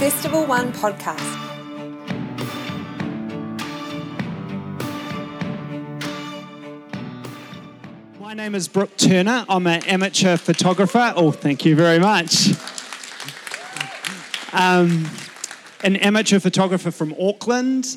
Festival One podcast. My name is Brooke Turner. I'm an amateur photographer. Oh, thank you very much. An amateur photographer from Auckland.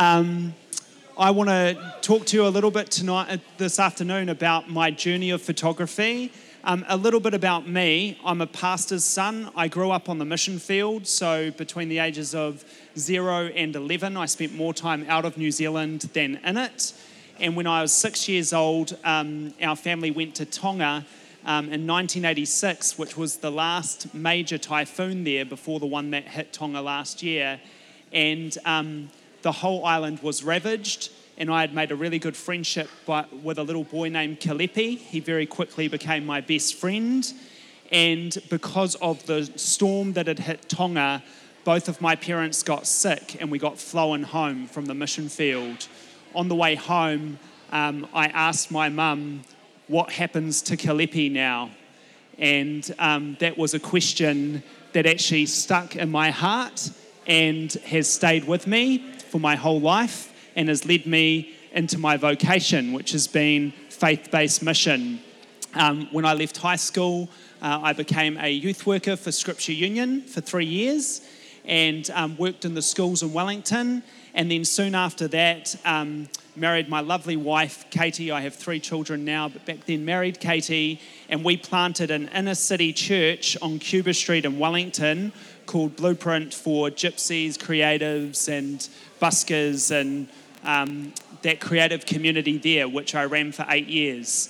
I want to talk to you a little bit this afternoon about my journey of photography. A little bit about me. I'm a pastor's son. I grew up on the mission field, so between the ages of 0 and 11, I spent more time out of New Zealand than in it. And when I was 6 years old, our family went to Tonga in 1986, which was the last major typhoon there before the one that hit Tonga last year. And the whole island was ravaged, and I had made a really good friendship with a little boy named Kalipi. He very quickly became my best friend. And because of the storm that had hit Tonga, both of my parents got sick, and we got flown home from the mission field. On the way home, I asked my mum, what happens to Kalipi now? And that was a question that actually stuck in my heart and has stayed with me for my whole life and has led me into my vocation, which has been faith-based mission. When I left high school, I became a youth worker for Scripture Union for 3 years and worked in the schools in Wellington. And then soon after that, married my lovely wife, Katie. I have 3 children now, but back then married Katie. And we planted an inner city church on Cuba Street in Wellington called Blueprint for gypsies, creatives and buskers and that creative community there, which I ran for 8 years.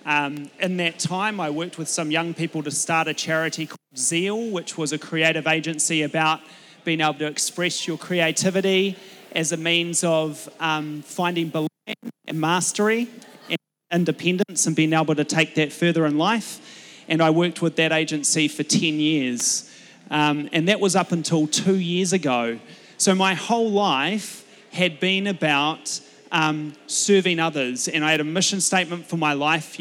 In that time, I worked with some young people to start a charity called Zeal, which was a creative agency about being able to express your creativity as a means of finding belonging and mastery and independence and being able to take that further in life. And I worked with that agency for 10 years. And that was up until 2 years ago. So my whole life had been about serving others. And I had a mission statement for my life,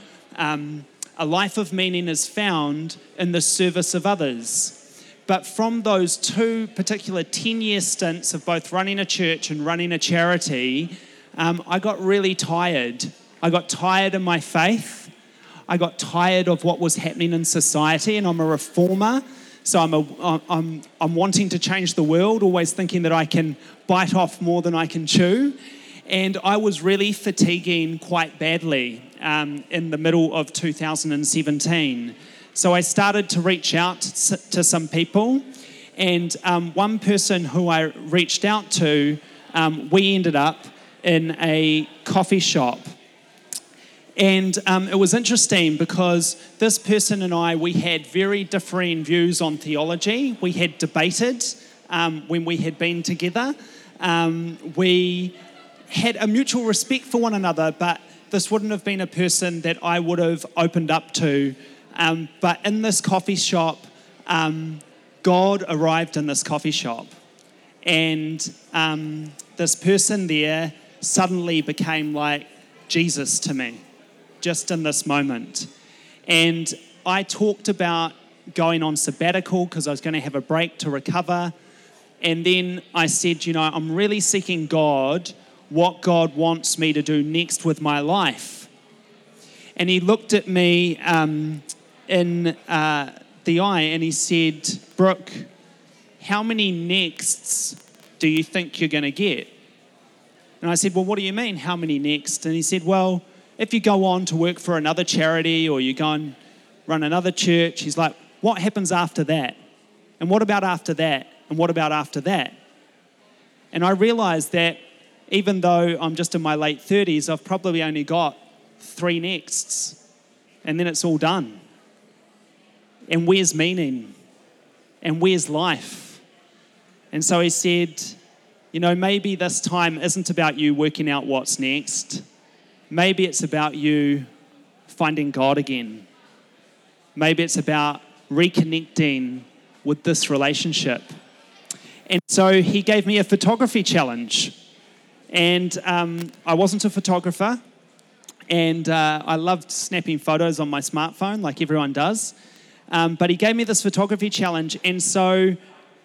a life of meaning is found in the service of others. But from those 2 particular 10-year stints of both running a church and running a charity, I got really tired. I got tired of my faith. I got tired of what was happening in society, and I'm a reformer. So I'm wanting to change the world, always thinking that I can bite off more than I can chew. And I was really fatiguing quite badly in the middle of 2017. So I started to reach out to some people, and one person who I reached out to, we ended up in a coffee shop. And it was interesting because this person and I, we had very differing views on theology. We had debated when we had been together. We had a mutual respect for one another, but this wouldn't have been a person that I would have opened up to. But in this coffee shop, God arrived in this coffee shop. And this person there suddenly became like Jesus to me, just in this moment. And I talked about going on sabbatical because I was going to have a break to recover. And then I said, I'm really seeking God, what God wants me to do next with my life. And he looked at me in the eye and he said, Brooke, how many nexts do you think you're going to get? And I said, well, what do you mean, how many next? And he said, well, if you go on to work for another charity or you go and run another church, he's like, what happens after that? And what about after that? And what about after that? And I realized that even though I'm just in my late 30s, I've probably only got 3 nexts. And then it's all done. And where's meaning? And where's life? And so he said, maybe this time isn't about you working out what's next. Maybe it's about you finding God again. Maybe it's about reconnecting with this relationship. And so he gave me a photography challenge. And I wasn't a photographer. And I loved snapping photos on my smartphone like everyone does. But he gave me this photography challenge. And so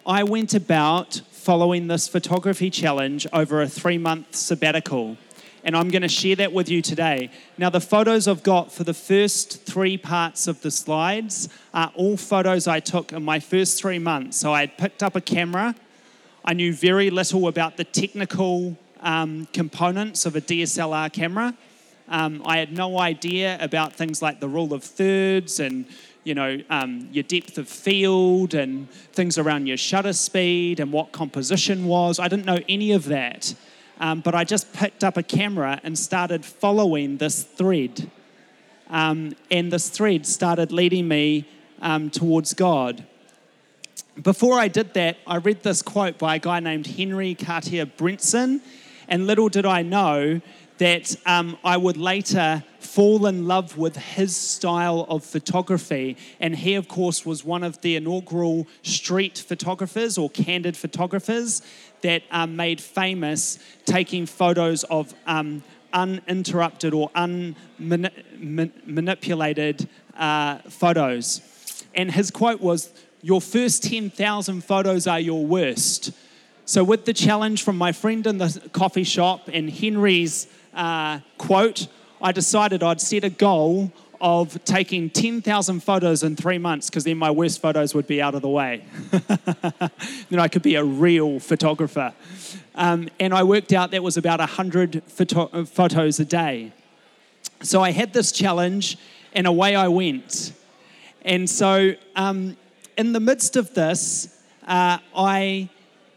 I went about following this photography challenge over a 3-month sabbatical. And I'm going to share that with you today. Now, the photos I've got for the first 3 parts of the slides are all photos I took in my first 3 months. So I had picked up a camera. I knew very little about the technical components of a DSLR camera. I had no idea about things like the rule of thirds and your depth of field and things around your shutter speed and what composition was. I didn't know any of that. But I just picked up a camera and started following this thread. And this thread started leading me towards God. Before I did that, I read this quote by a guy named Henry Cartier-Bresson, and little did I know that I would later fall in love with his style of photography. And he, of course, was one of the inaugural street photographers or candid photographers that made famous taking photos of uninterrupted or unmanipulated photos. And his quote was, "Your first 10,000 photos are your worst." So with the challenge from my friend in the coffee shop and Henry's quote, I decided I'd set a goal of taking 10,000 photos in 3 months, because then my worst photos would be out of the way. Then I could be a real photographer. And I worked out that was about 100 photos a day. So I had this challenge, and away I went. And so in the midst of this, I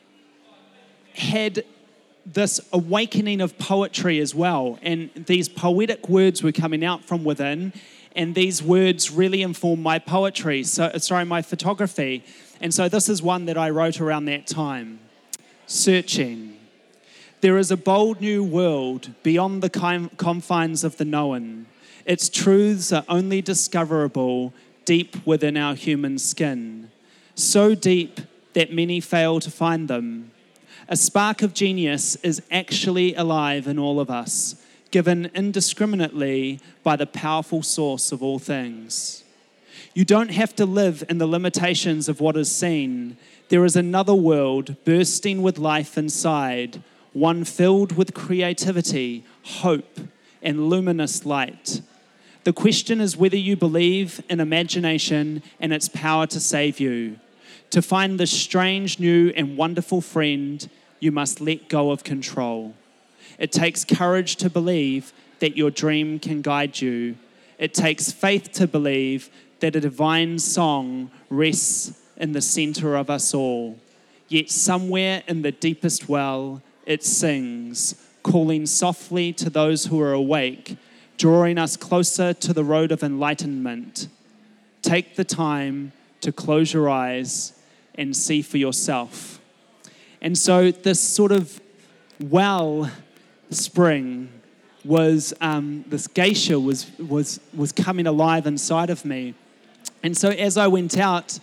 had this awakening of poetry as well, and these poetic words were coming out from within, and these words really informed my poetry, my photography. And so this is one that I wrote around that time. Searching. There is a bold new world beyond the confines of the known. Its truths are only discoverable deep within our human skin, so deep that many fail to find them. A spark of genius is actually alive in all of us, given indiscriminately by the powerful source of all things. You don't have to live in the limitations of what is seen. There is another world bursting with life inside, one filled with creativity, hope, and luminous light. The question is whether you believe in imagination and its power to save you. To find this strange, new, and wonderful friend, you must let go of control. It takes courage to believe that your dream can guide you. It takes faith to believe that a divine song rests in the center of us all. Yet somewhere in the deepest well, it sings, calling softly to those who are awake, drawing us closer to the road of enlightenment. Take the time to close your eyes and see for yourself. And so this sort of well spring was, this geisha was coming alive inside of me. And so as I went out,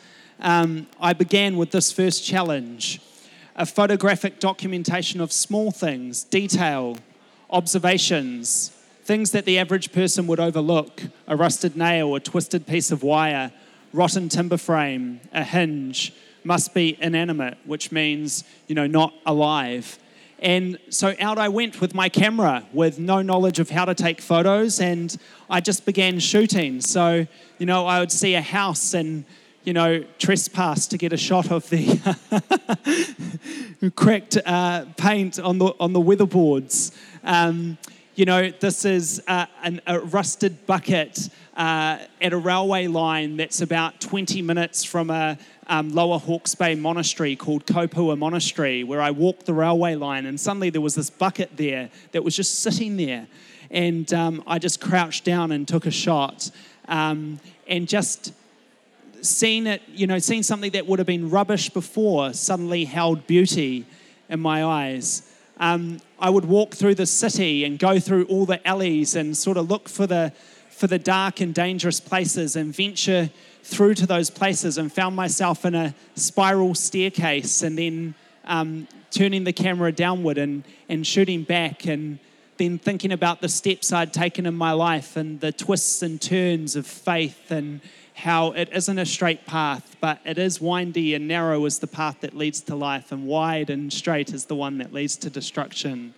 I began with this first challenge, a photographic documentation of small things, detail, observations, things that the average person would overlook: a rusted nail, a twisted piece of wire, rotten timber frame, a hinge. Must be inanimate, which means, not alive. And so out I went with my camera with no knowledge of how to take photos, and I just began shooting. So, I would see a house and, trespass to get a shot of the cracked paint on the weatherboards. This is a rusted bucket at a railway line that's about 20 minutes from a Lower Hawke's Bay monastery called Kopua Monastery, where I walked the railway line, and suddenly there was this bucket there that was just sitting there. And I just crouched down and took a shot, and just seeing it, seeing something that would have been rubbish before suddenly held beauty in my eyes. I would walk through the city and go through all the alleys and sort of look for the dark and dangerous places and venture through to those places, and found myself in a spiral staircase, and then turning the camera downward and shooting back, and then thinking about the steps I'd taken in my life and the twists and turns of faith and how it isn't a straight path, but it is windy and narrow is the path that leads to life, and wide and straight is the one that leads to destruction.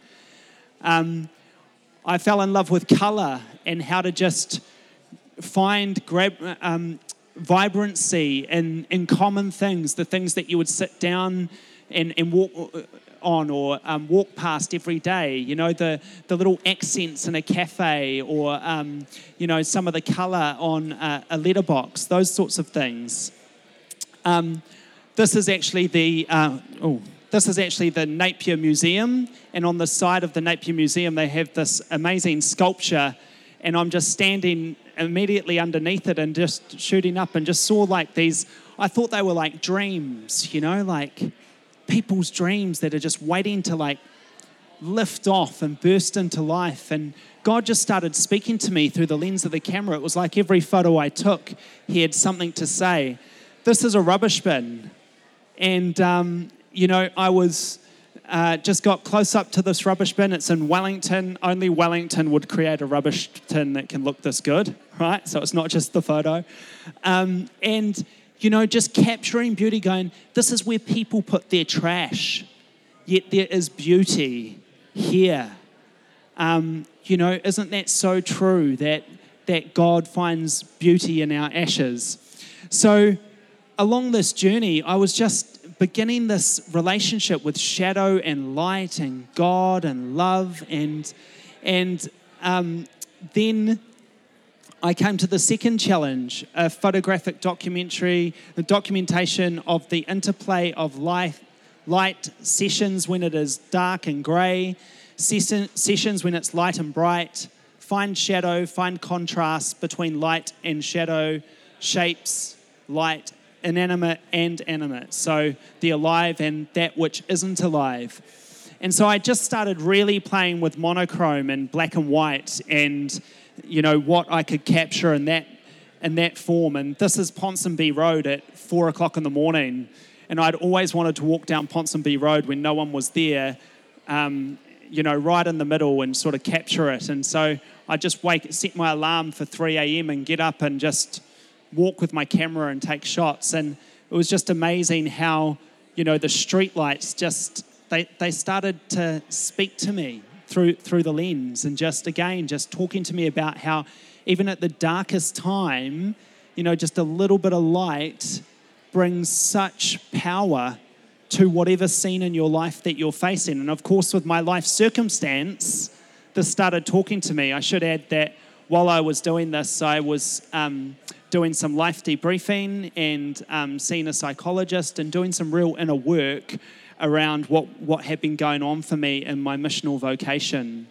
I fell in love with colour and how to just find vibrancy in common things, the things that you would sit down and walk on or walk past every day. You know, the little accents in a cafe, or you know, some of the colour on a letterbox, those sorts of things. This is actually the Napier Museum, and on the side of the Napier Museum they have this amazing sculpture, and I'm just standing immediately underneath it and just shooting up and just saw like these, I thought they were like dreams, you know, like people's dreams that are just waiting to like lift off and burst into life. And God just started speaking to me through the lens of the camera. It was like every photo I took, he had something to say. This is a rubbish bin. And, you know, I was just got close up to this rubbish bin. It's in Wellington. Only Wellington would create a rubbish tin that can look this good, right? So it's not just the photo. And, you know, just capturing beauty, going, this is where people put their trash, yet there is beauty here. You know, isn't that so true, that God finds beauty in our ashes? So along this journey, I was just beginning this relationship with shadow and light and God and love, and then I came to the second challenge, a photographic documentation of the interplay of light sessions when it is dark and grey, sessions when it's light and bright, find shadow, find contrast between light and shadow, shapes, light, inanimate and animate. So the alive and that which isn't alive. And so I just started really playing with monochrome and black and white, and you know what I could capture in that form. And this is Ponsonby Road at 4:00 in the morning, and I'd always wanted to walk down Ponsonby Road when no one was there, you know, right in the middle, and sort of capture it. And so I just set my alarm for 3 a.m. and get up and just walk with my camera and take shots. And it was just amazing how, you know, the street lights just they started to speak to me through the lens, and just talking to me about how even at the darkest time, you know, just a little bit of light brings such power to whatever scene in your life that you're facing. And of course, with my life circumstance, this started talking to me. I should add that while I was doing this, I was doing some life debriefing and seeing a psychologist and doing some real inner work around what had been going on for me in my missional vocation.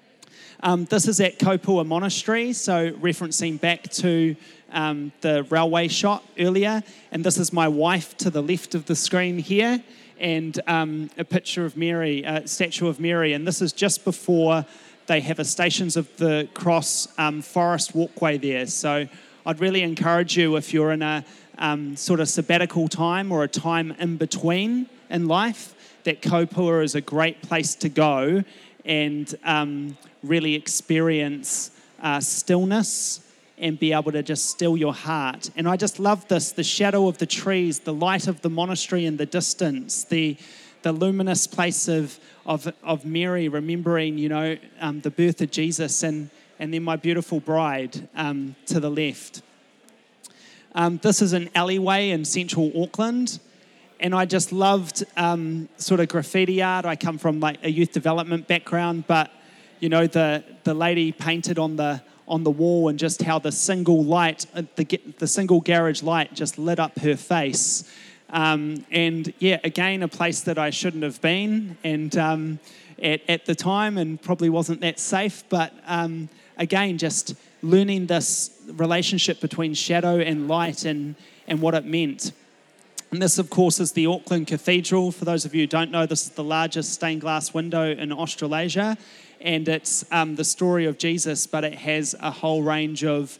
This is at Kopua Monastery, so referencing back to the railway shot earlier. And this is my wife to the left of the screen here, and a picture of Mary, a statue of Mary. And this is just before they have a Stations of the Cross forest walkway there. So I'd really encourage you, if you're in a sort of sabbatical time or a time in between in life, that Kopua is a great place to go and really experience stillness and be able to just still your heart. And I just love this, the shadow of the trees, the light of the monastery in the distance, the luminous place of Mary, remembering, you know, the birth of Jesus, and then my beautiful bride to the left. This is an alleyway in central Auckland, and I just loved sort of graffiti art. I come from like a youth development background, but you know, the lady painted on the wall, and just how the single light, the single garage light, just lit up her face. And yeah, again, a place that I shouldn't have been, and at the time, and probably wasn't that safe. But again, just learning this relationship between shadow and light, and what it meant. And this, of course, is the Auckland Cathedral. For those of you who don't know, this is the largest stained glass window in Australasia, and it's the story of Jesus, but it has a whole range of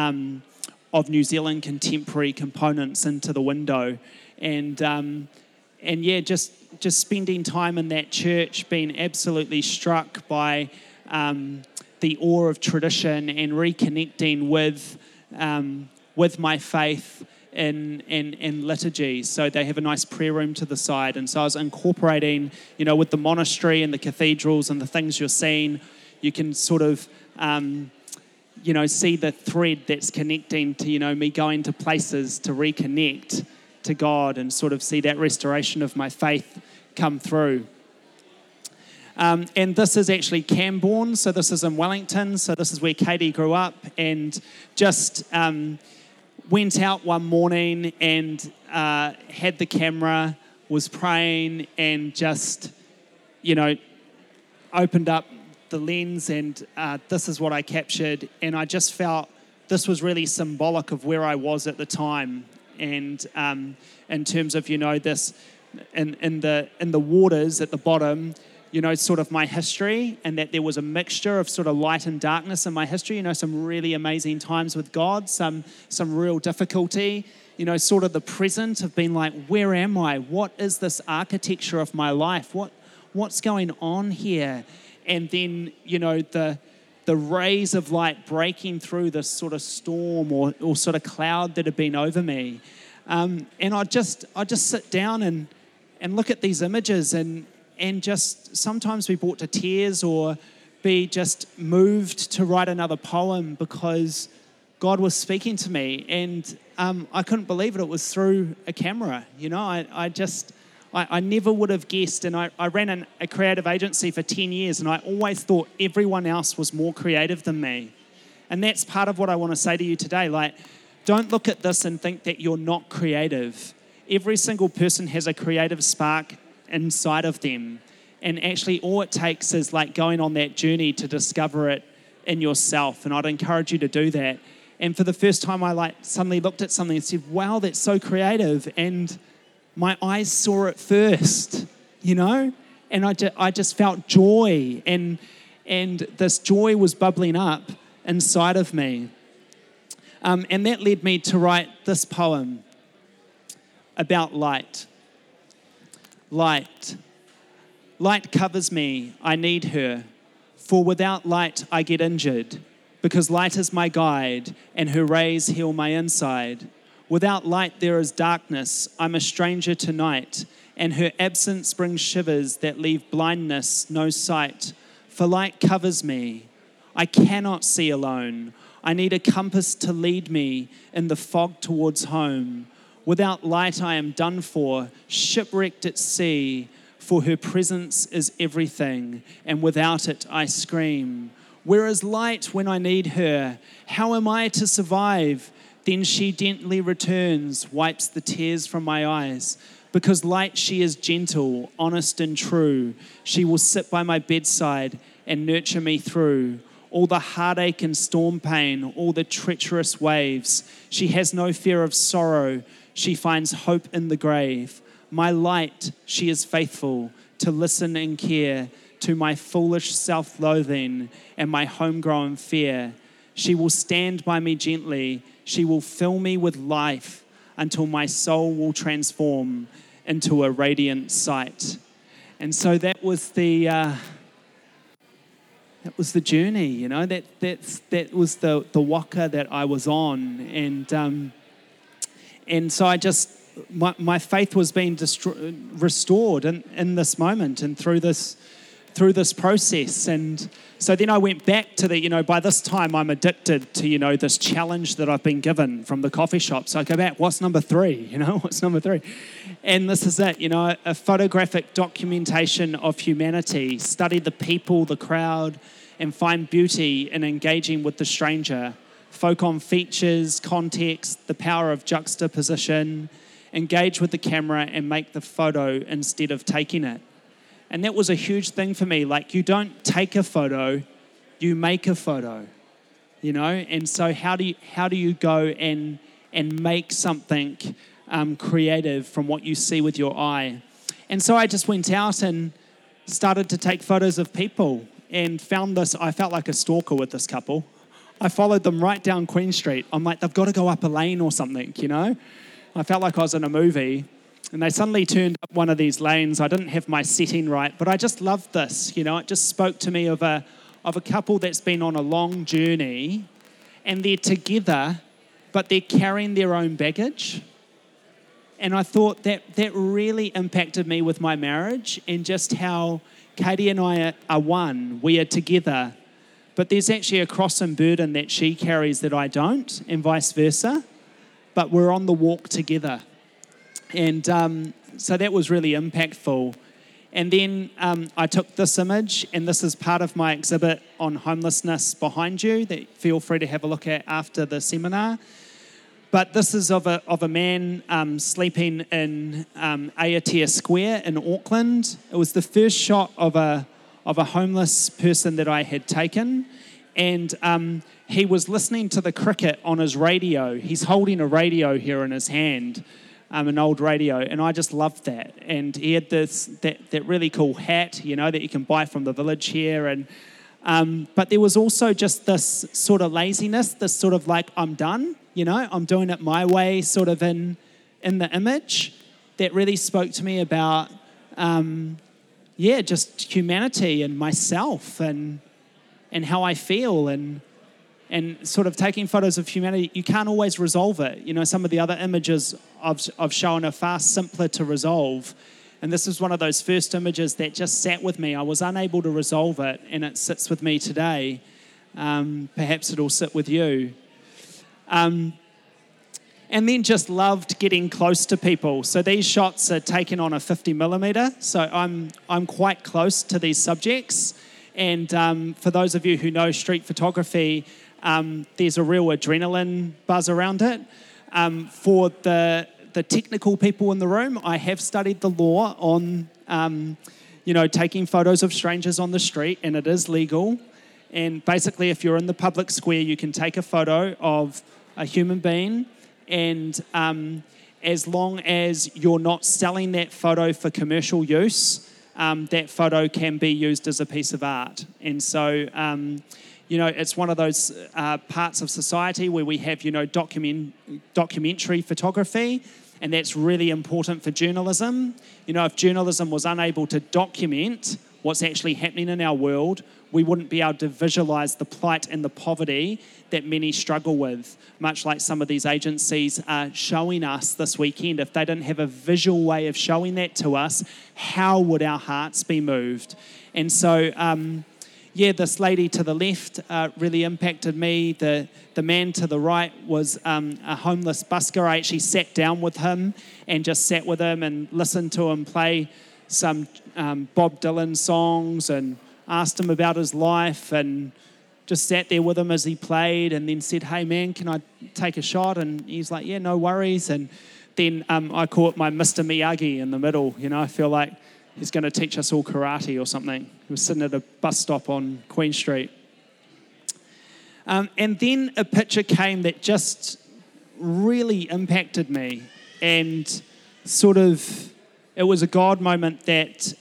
New Zealand contemporary components into the window. And yeah, just spending time in that church, being absolutely struck by the awe of tradition, and reconnecting with with my faith in liturgy. So they have a nice prayer room to the side. And so I was incorporating, with the monastery and the cathedrals and the things you're seeing, you can sort of, see the thread that's connecting to, me going to places to reconnect to God and sort of see that restoration of my faith come through. And this is actually Camborne, so this is in Wellington, so this is where Katie grew up, and just went out one morning and had the camera, was praying, and just, opened up the lens, and this is what I captured, and I just felt this was really symbolic of where I was at the time, and in terms of, this, in the waters at the bottom, sort of my history, and that there was a mixture of sort of light and darkness in my history, some really amazing times with God, some real difficulty, sort of the present of being like, where am I? What is this architecture of my life? What's going on here? And then, the rays of light breaking through this sort of storm or sort of cloud that had been over me. And I just sit down and look at these images and just sometimes be brought to tears or be just moved to write another poem because God was speaking to me, and I couldn't believe it. It was through a camera. I never would have guessed, and I ran a creative agency for 10 years, and I always thought everyone else was more creative than me. And that's part of what I want to say to you today. Like, don't look at this and think that you're not creative. Every single person has a creative spark inside of them, and actually all it takes is like going on that journey to discover it in yourself, and I'd encourage you to do that. And for the first time I suddenly looked at something and said, wow, that's so creative, and my eyes saw it first, and I just felt joy, and this joy was bubbling up inside of me, and that led me to write this poem about light. Light covers me, I need her, for without light I get injured, because light is my guide, and her rays heal my inside. Without light there is darkness, I'm a stranger to night, and her absence brings shivers that leave blindness, no sight. For light covers me, I cannot see alone, I need a compass to lead me in the fog towards home. Without light I am done for, shipwrecked at sea, for her presence is everything, and without it I scream. Where is light when I need her? How am I to survive? Then she gently returns, wipes the tears from my eyes. Because light she is gentle, honest and true. She will sit by my bedside and nurture me through all the heartache and storm pain, all the treacherous waves. She has no fear of sorrow. She finds hope in the grave. My light, she is faithful to listen and care to my foolish self-loathing and my homegrown fear. She will stand by me gently. She will fill me with life until my soul will transform into a radiant sight. And so that was the journey, that was the waka that I was on, and so I just my faith was being restored in this moment and through this process. And so then I went back to by this time I'm addicted to, this challenge that I've been given from the coffee shop. So I go back, what's number 3? What's number 3? And this is it, a photographic documentation of humanity, study the people, the crowd, and find beauty in engaging with the stranger. Focus on features, context, the power of juxtaposition, engage with the camera and make the photo instead of taking it. And that was a huge thing for me. Like, you don't take a photo, you make a photo, And so how do you go and make something creative from what you see with your eye? And so I just went out and started to take photos of people and found this. I felt like a stalker with this couple. I followed them right down Queen Street. I'm like, they've got to go up a lane or something, I felt like I was in a movie. And they suddenly turned up one of these lanes. I didn't have my setting right, but I just loved this. It just spoke to me of a couple that's been on a long journey, and they're together but they're carrying their own baggage. And I thought that really impacted me with my marriage and just how Katie and I are one. We are together. But there's actually a cross and burden that she carries that I don't, and vice versa. But we're on the walk together. And so that was really impactful. And then I took this image, and this is part of my exhibit on homelessness behind you that feel free to have a look at after the seminar. But this is of a man sleeping in Aotea Square in Auckland. It was the first shot of a homeless person that I had taken, and he was listening to the cricket on his radio. He's holding a radio here in his hand, an old radio, and I just loved that. And he had that really cool hat, that you can buy from the village here, and but there was also just this sort of laziness, this sort of like, I'm done. I'm doing it my way, sort of in the image that really spoke to me about, just humanity and myself and how I feel and sort of taking photos of humanity. You can't always resolve it. Some of the other images I've shown are far simpler to resolve. And this is one of those first images that just sat with me. I was unable to resolve it, and it sits with me today. Perhaps it'll sit with you. And then just loved getting close to people. So these shots are taken on a 50mm. So I'm quite close to these subjects. And for those of you who know street photography, there's a real adrenaline buzz around it. For the technical people in the room, I have studied the law on, taking photos of strangers on the street, and it is legal. And basically, if you're in the public square, you can take a photo of a human being, and as long as you're not selling that photo for commercial use, that photo can be used as a piece of art. And so, it's one of those parts of society where we have, documentary photography, and that's really important for journalism. If journalism was unable to document what's actually happening in our world, we wouldn't be able to visualise the plight and the poverty that many struggle with, much like some of these agencies are showing us this weekend. If they didn't have a visual way of showing that to us, how would our hearts be moved? And so, this lady to the left really impacted me. The man to the right was a homeless busker. I actually sat down with him and just sat with him and listened to him play some Bob Dylan songs and asked him about his life and just sat there with him as he played, and then said, "Hey man, can I take a shot?" And he's like, "Yeah, no worries." And then I caught my Mr. Miyagi in the middle. I feel like he's going to teach us all karate or something. He was sitting at a bus stop on Queen Street. And then a picture came that just really impacted me, and sort of, it was a God moment that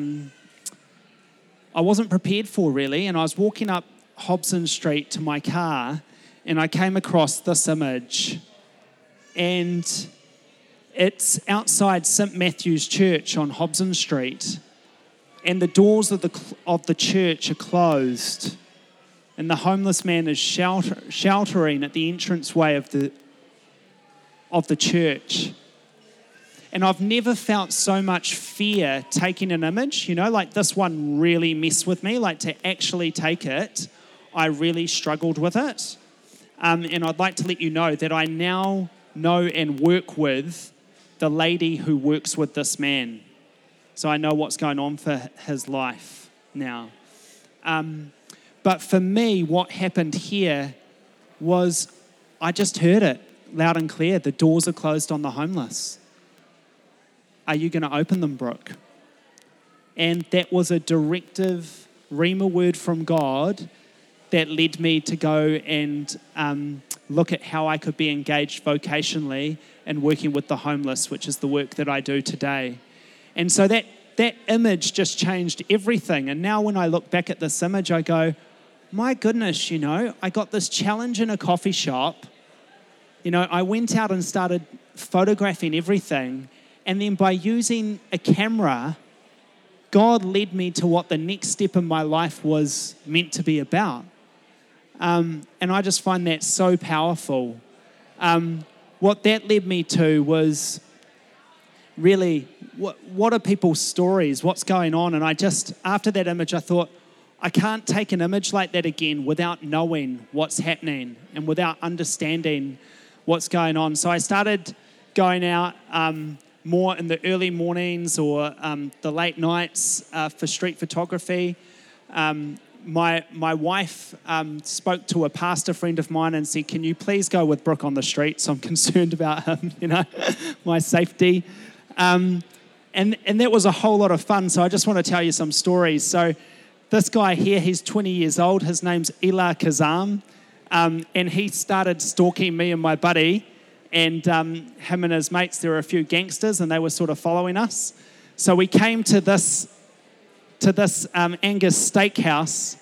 I wasn't prepared for, really. And I was walking up Hobson Street to my car, and I came across this image, and it's outside St. Matthew's Church on Hobson Street, and the doors of the church are closed, and the homeless man is sheltering at the entranceway of the church. And I've never felt so much fear taking an image, like this one really messed with me. Like, to actually take it, I really struggled with it. And I'd like to let you know that I now know and work with the lady who works with this man. So I know what's going on for his life now. But for me, what happened here was I just heard it loud and clear. The doors are closed on the homeless. Are you going to open them, Brooke? And that was a directive, rhema word from God that led me to go and look at how I could be engaged vocationally in working with the homeless, which is the work that I do today. And so that image just changed everything. And now when I look back at this image, I go, my goodness, I got this challenge in a coffee shop. I went out and started photographing everything. And then by using a camera, God led me to what the next step in my life was meant to be about. And I just find that so powerful. what that led me to was really, what are people's stories? What's going on? And after that image, I thought, I can't take an image like that again without knowing what's happening and without understanding what's going on. So I started going out more in the early mornings or the late nights for street photography. My wife spoke to a pastor friend of mine and said, "Can you please go with Brooke on the streets? I'm concerned about him, my safety." And that was a whole lot of fun. So I just want to tell you some stories. So this guy here, he's 20 years old. His name's Ila Kazam. And he started stalking me and my buddy. And him and his mates, there were a few gangsters, and they were sort of following us. So we came to this Angus Steakhouse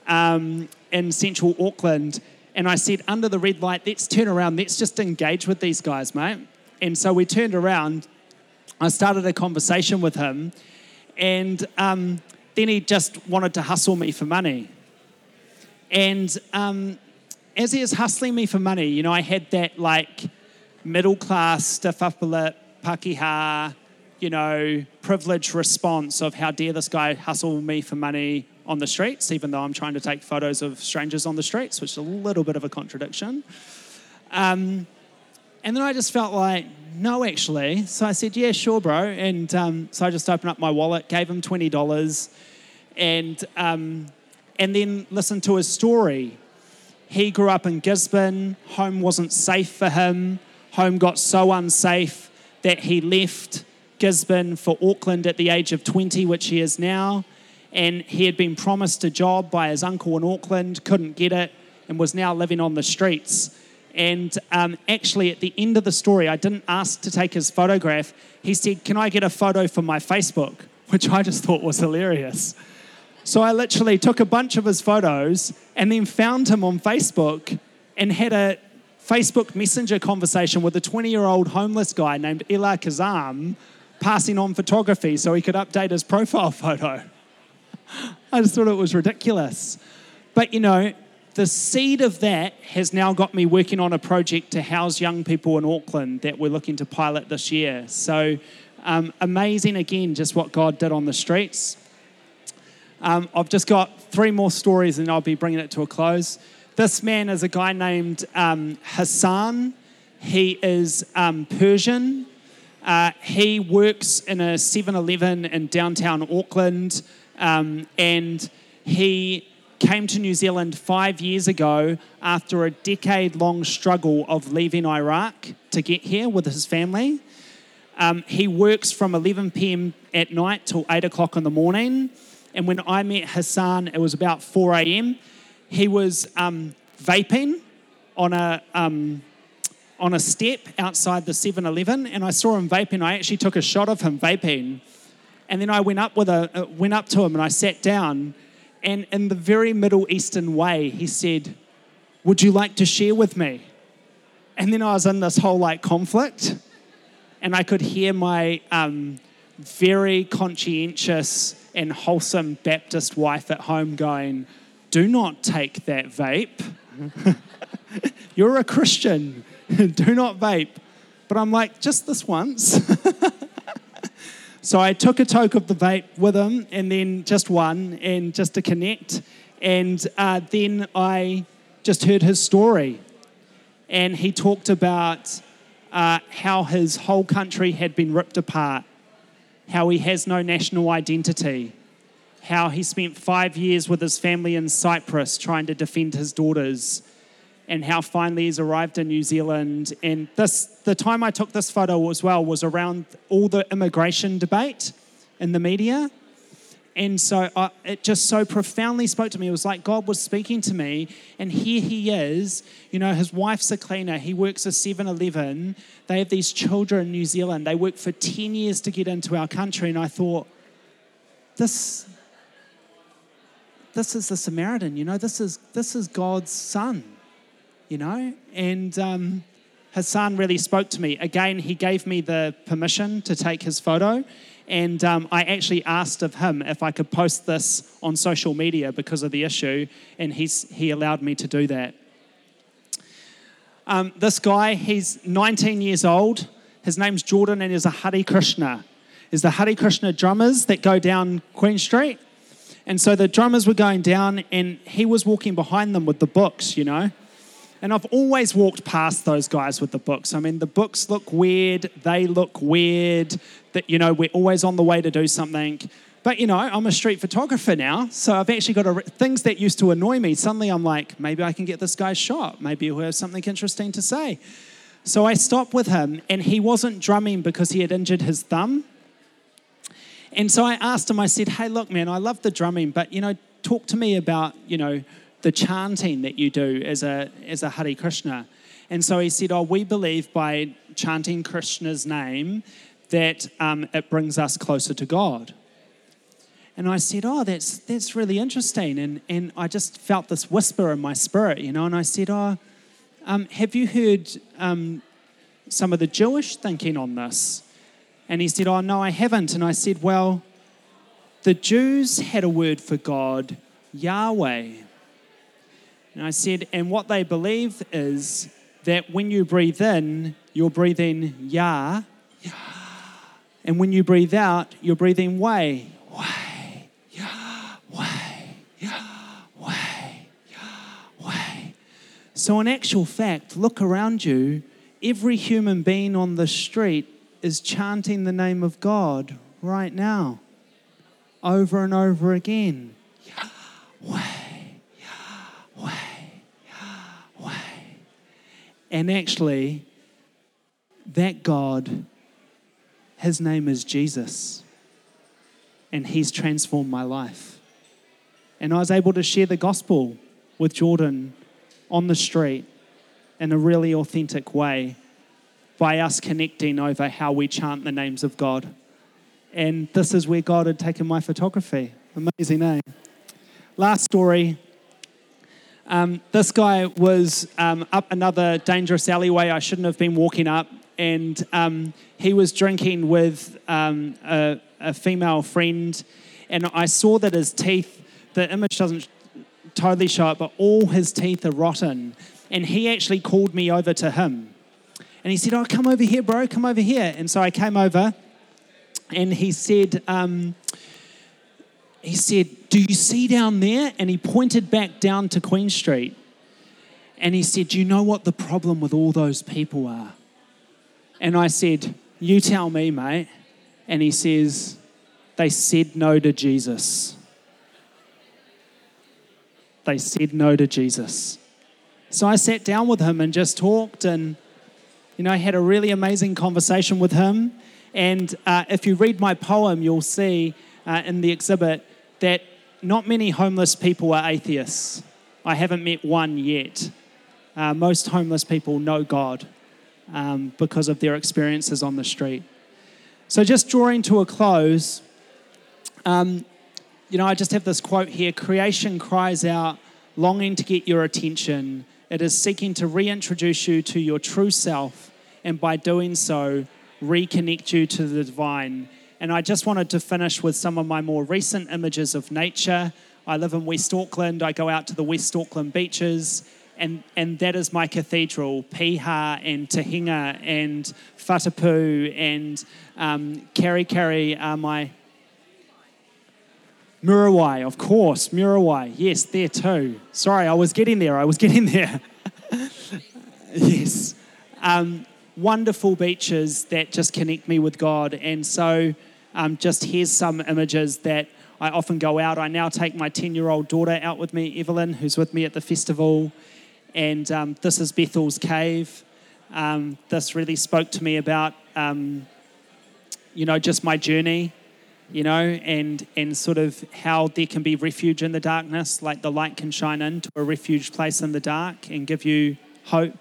in central Auckland. And I said, under the red light, let's turn around. Let's just engage with these guys, mate. And so we turned around. I started a conversation with him. And then he just wanted to hustle me for money. And as he was hustling me for money, I had that middle-class, stiff upper lip, Pakeha, privileged response of how dare this guy hustle me for money on the streets, even though I'm trying to take photos of strangers on the streets, which is a little bit of a contradiction. And then I just felt like, no, actually. So I said, yeah, sure, bro. And so I just opened up my wallet, gave him $20, and then listened to his story. He grew up in Gisborne. Home wasn't safe for him. Home got so unsafe that he left Gisborne for Auckland at the age of 20, which he is now. And he had been promised a job by his uncle in Auckland, couldn't get it, and was now living on the streets. And actually, at the end of the story, I didn't ask to take his photograph. He said, "Can I get a photo for my Facebook?" Which I just thought was hilarious. So I literally took a bunch of his photos and then found him on Facebook and had a Facebook Messenger conversation with a 20-year-old homeless guy named Ila Kazam, passing on photography so he could update his profile photo. I just thought it was ridiculous. But, the seed of that has now got me working on a project to house young people in Auckland that we're looking to pilot this year. So amazing, again, just what God did on the streets. I've just got 3 more stories and I'll be bringing it to a close. This man is a guy named Hassan. He is Persian. He works in a 7-Eleven in downtown Auckland, and he came to New Zealand 5 years ago after a decade-long struggle of leaving Iraq to get here with his family. He works from 11 p.m. at night till 8 o'clock in the morning. And when I met Hassan, it was about 4 a.m. He was vaping on a step outside the 7-Eleven, and I saw him vaping. I actually took a shot of him vaping, and then I went up to him and I sat down. And in the very Middle Eastern way, he said, "Would you like to share with me?" And then I was in this whole conflict, and I could hear my very conscientious and wholesome Baptist wife at home going, "Do not take that vape. You're a Christian. Do not vape." But I'm like, just this once. So I took a toke of the vape with him, and then just one, and just to connect. And then I just heard his story. And he talked about how his whole country had been ripped apart, how he has no national identity, how he spent 5 years with his family in Cyprus trying to defend his daughters, and how finally he's arrived in New Zealand. And the time I took this photo as well was around all the immigration debate in the media. And so it just so profoundly spoke to me. It was like God was speaking to me, and here he is. His wife's a cleaner. He works a 7-Eleven. They have these children in New Zealand. They work for 10 years to get into our country. And I thought, this is the Samaritan, this is God's son. And Hassan really spoke to me. Again, he gave me the permission to take his photo, and I actually asked of him if I could post this on social media because of the issue, and he allowed me to do that. This guy, he's 19 years old. His name's Jordan, and he's a Hare Krishna. He's the Hare Krishna drummers that go down Queen Street. And so the drummers were going down, and he was walking behind them with the books, And I've always walked past those guys with the books. I mean, the books look weird. They look weird. That, we're always on the way to do something. But, I'm a street photographer now, so I've actually got things that used to annoy me. Suddenly I'm like, maybe I can get this guy's shot. Maybe he'll have something interesting to say. So I stopped with him, and he wasn't drumming because he had injured his thumb. And so I asked him, I said, hey, look, man, I love the drumming, but, talk to me about, the chanting that you do as a Hare Krishna. And so he said, we believe by chanting Krishna's name that it brings us closer to God. And I said, that's really interesting. And I just felt this whisper in my spirit, and I said, have you heard some of the Jewish thinking on this? And he said, no, I haven't. And I said, well, the Jews had a word for God, Yahweh. And I said, and what they believe is that when you breathe in, you're breathing Yah. And when you breathe out, you're breathing Way. Way. Yahweh. Yahweh. Yahweh. So in actual fact, look around you. Every human being on the street is chanting the name of God right now, over and over again. Yahweh, Yahweh, Yahweh. And actually, that God, his name is Jesus, and he's transformed my life. And I was able to share the gospel with Jordan on the street in a really authentic way, by us connecting over how we chant the names of God. And this is where God had taken my photography. Amazing, eh? Last story. This guy was up another dangerous alleyway I shouldn't have been walking up, and he was drinking with a female friend, and I saw that his teeth, the image doesn't totally show it, but all his teeth are rotten. And he actually called me over to him. And he said, come over here, bro, come over here. And so I came over, and he said, do you see down there? And he pointed back down to Queen Street. And he said, do you know what the problem with all those people are? And I said, you tell me, mate. And he says, they said no to Jesus. They said no to Jesus. So I sat down with him and just talked, and had a really amazing conversation with him. And if you read my poem, you'll see in the exhibit that not many homeless people are atheists. I haven't met one yet. Most homeless people know God because of their experiences on the street. So just drawing to a close, I just have this quote here: creation cries out, longing to get your attention. It is seeking to reintroduce you to your true self, and by doing so, reconnect you to the divine. And I just wanted to finish with some of my more recent images of nature. I live in West Auckland. I go out to the West Auckland beaches, and that is my cathedral. Piha and Tahinga and Whatapu and Kari are my... Muriwai, of course, Muriwai. Yes, there too. Sorry, I was getting there. Yes. Wonderful beaches that just connect me with God. And so just here's some images that I often go out. I now take my 10-year-old daughter out with me, Evelyn, who's with me at the festival. And this is Bethel's Cave. This really spoke to me about, just my journey, and sort of how there can be refuge in the darkness, like the light can shine into a refuge place in the dark and give you hope.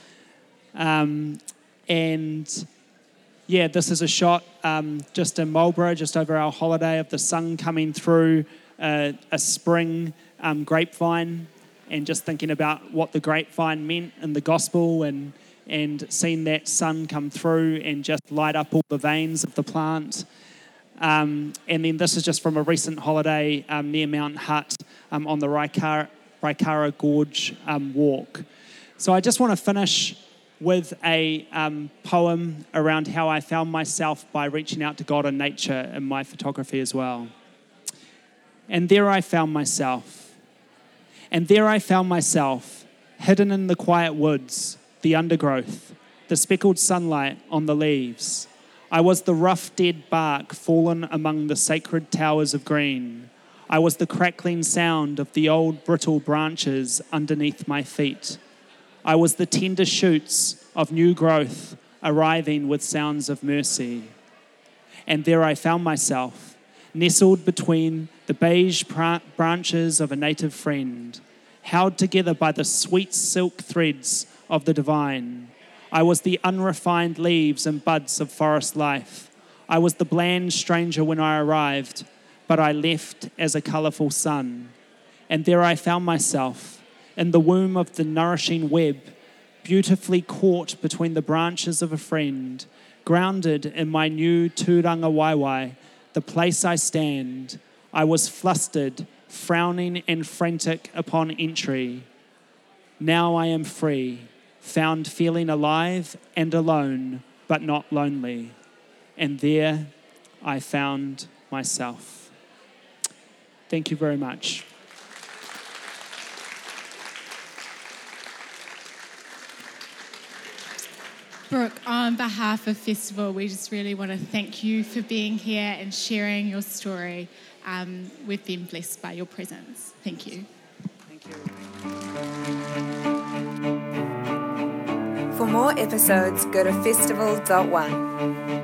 This is a shot just in Marlborough, just over our holiday, of the sun coming through a spring grapevine, and just thinking about what the grapevine meant in the gospel, and seeing that sun come through and just light up all the veins of the plant. And then this is just from a recent holiday near Mount Hutt on the Raikara Gorge walk. So I just want to finish with a poem around how I found myself by reaching out to God and nature in my photography as well. And there I found myself. And there I found myself, hidden in the quiet woods, the undergrowth, the speckled sunlight on the leaves. I was the rough, dead bark fallen among the sacred towers of green. I was the crackling sound of the old brittle branches underneath my feet. I was the tender shoots of new growth arriving with sounds of mercy. And there I found myself, nestled between the beige branches of a native friend, held together by the sweet silk threads of the divine. I was the unrefined leaves and buds of forest life. I was the bland stranger when I arrived, but I left as a colourful sun. And there I found myself, in the womb of the nourishing web, beautifully caught between the branches of a friend, grounded in my new tūranga waiwai, the place I stand. I was flustered, frowning and frantic upon entry. Now I am free, found feeling alive and alone, but not lonely. And there I found myself. Thank you very much. Brooke, on behalf of Festival, we just really want to thank you for being here and sharing your story. We've been blessed by your presence. Thank you. Thank you. For more episodes, go to festival.one.